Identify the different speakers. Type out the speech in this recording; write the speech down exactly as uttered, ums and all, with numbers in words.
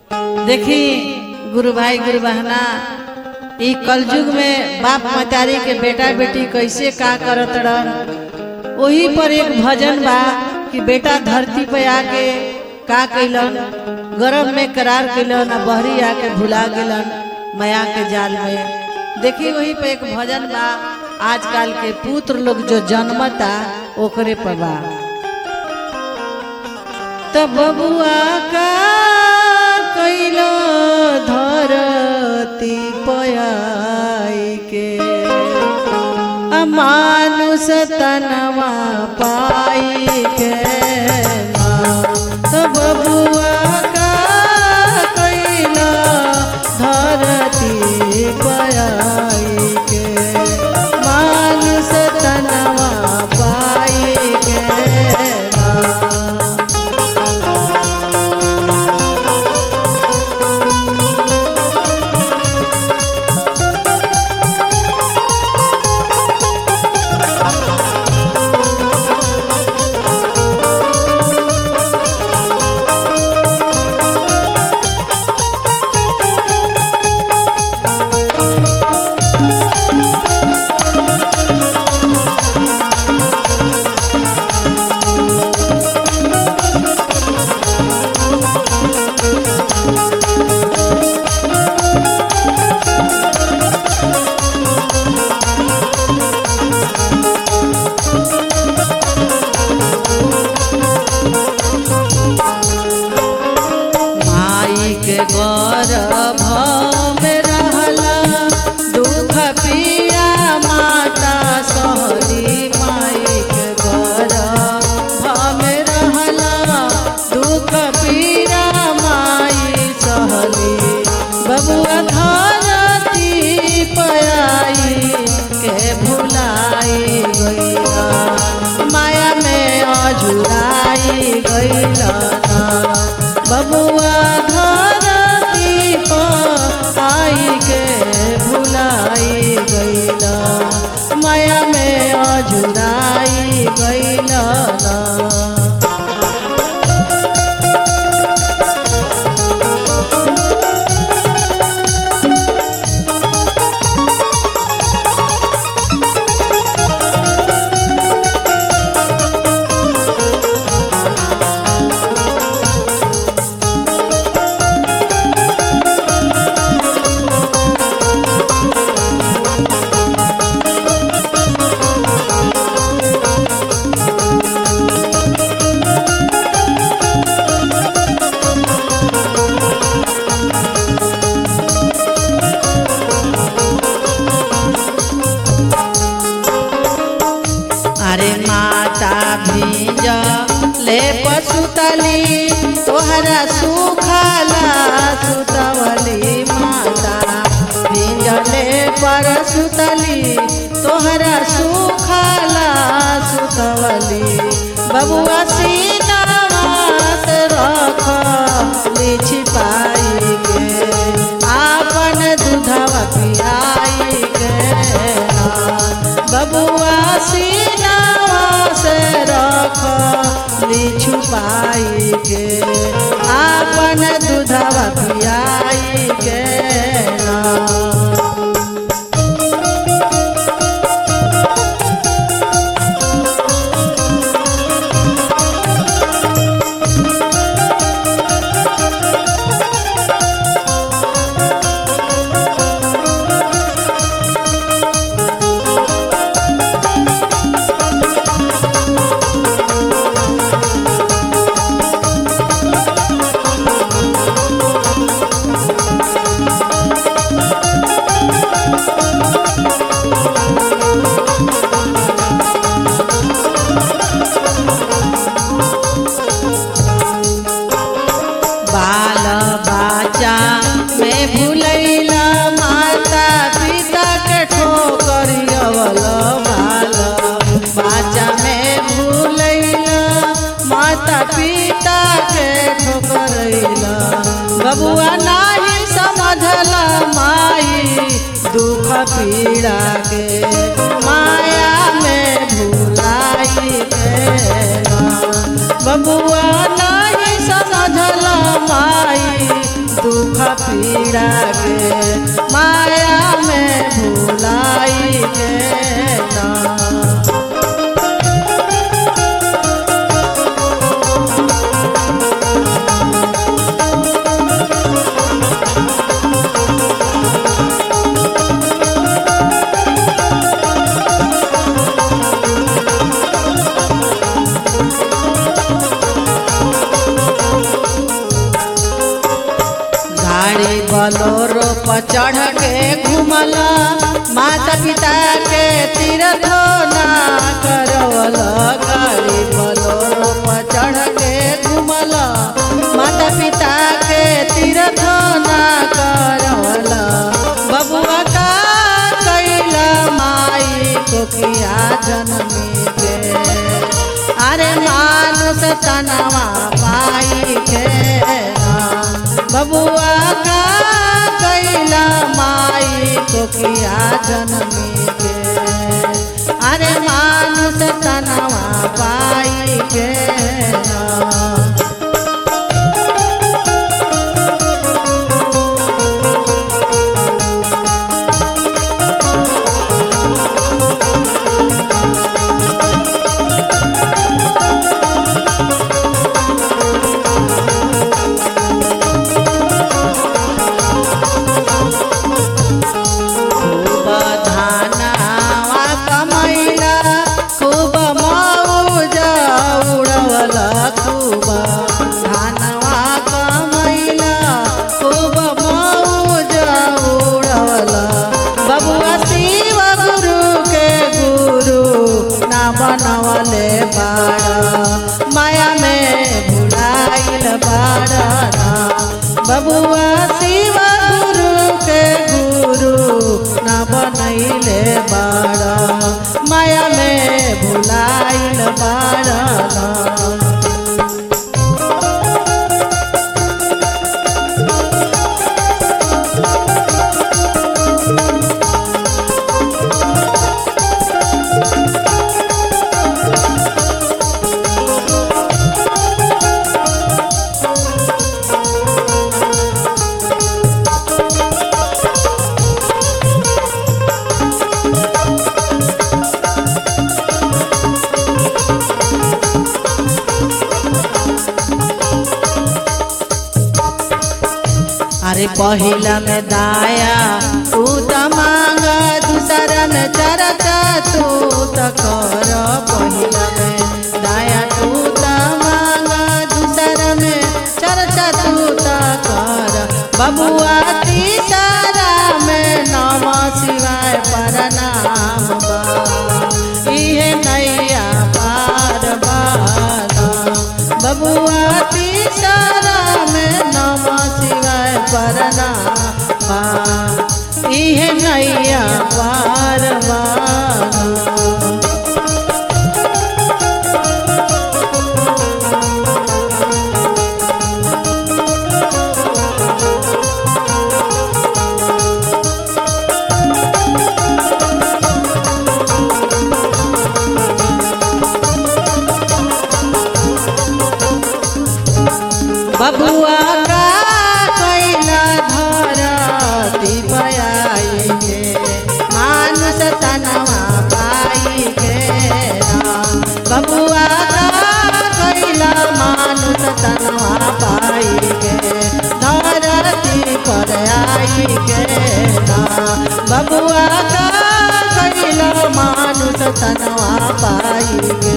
Speaker 1: देखी गुरु भाई गुरु बहना ई कलयुग में बाप मतारी के बेटा बेटी कैसे का करत रहन, वही पर एक भजन बा कि बेटा धरती पे आके का कैलन, गर्भ में करार कैलन, बहरी आके भुला गेलन माया के जाल में। देखी वही पे एक भजन बा, आजकल के पुत्र लोग जो जन्मता ओकरे पर बा। तो बबुआ का कैलो धरती पयाई के, मानुष तनवा पाई के, तो बबुआ का कैलो धरती पयाई के, मानुष तनवा पाई के। गर्भ में रहला दुख पिया माता सहली, माई के गर्भ में रहला दुख पिया माई सहली, बबुआ धरती पयाई के भुलाई गईला, माया में अजुराई गईला, बबुआ आई के भुलाई गईला, माया में अजुराई गईला। अरे माता भीज ले पसुतली तोहरा सुखाला सुतवली, माता भीज ले पर सुतली तोहरा सुखाला सुतवली, बबुआ सीनावा से रखली छिपाई के, आपन दूधवा पियाई के, बबुआ सीनावा से रखली छुपाई के, आपन दूधवा पियाई के। बाल बाचा में भूलैला माता पिता के ठोकरियवल, बाल बाचा में भूलैला माता पिता के ठोकरैला, बबुआ नाही समझला माई दुख पीड़ा के, माया में भुलाई देला, बबुआ नहीं समझला माई मीरा के माया में भुलाई के ना। गाड़ी बोलोरो पर चढ़ के घूमला माता पिता के तीर्थ ना करवला। गाड़ी बोलोरो पर चढ़ के घूमला माता पिता के तीर्थ ना करवला। बबुआ का कैला माई को किया जन्मी के अरे मानुष तनवा पाई के बबुआ का कैला माई को किया जन्मी के अरे मानुष तनवा पाई के ना। बनवले बाड़ा माया में भुलाइल बाड़ा ना। बबुआ शिव गुरु के गुरु ना बनैले बाड़ा माया में भुलाइल बाड़ा ना। अरे पहिला में दाया तू त मांगा दूसरा में चरचा तू त कर। पहिला में दाया तू त मांगा दूसरा में चरचा तू त कर। बबुआ तीसरा में नमः शिवाय प्रणाम बा इहे नैया पार बाना। बबुआ तीसरा में नमः शिवाय प्रणाम बा इहे नैया पार बाना। बबुआ का कैला धरती पयाई के मानुष तनवा पाई के राम। बबुआ का कैला मानुष तनवा पाई के धरती पर आई के राम। बबुआ का कैला मानुष तनवा पाई के